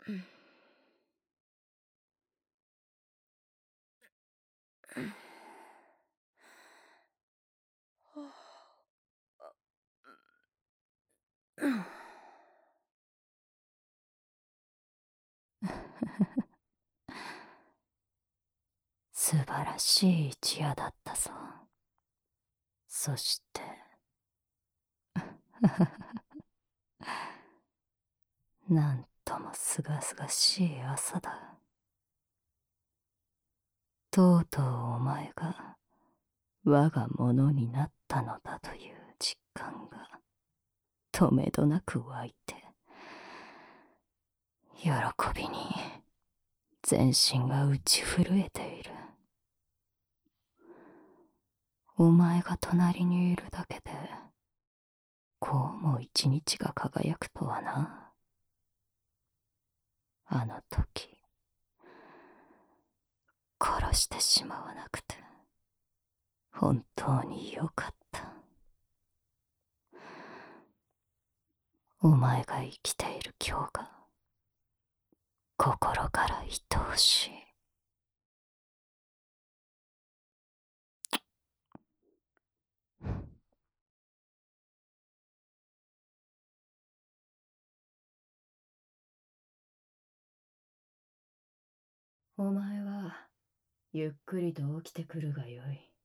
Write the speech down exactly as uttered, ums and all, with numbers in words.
素晴らしい一夜だったぞ。そしてなんともすがすがしい朝だ。とうとうお前が我がものになったのだという実感がとめどなく湧いて、喜びに全身が打ち震えている。お前が隣にいるだけでこうも一日が輝くとはな。あの時殺してしまわなくて本当によかった。お前が生きている今日が心から愛おしい。お前はゆっくりと起きてくるがよい。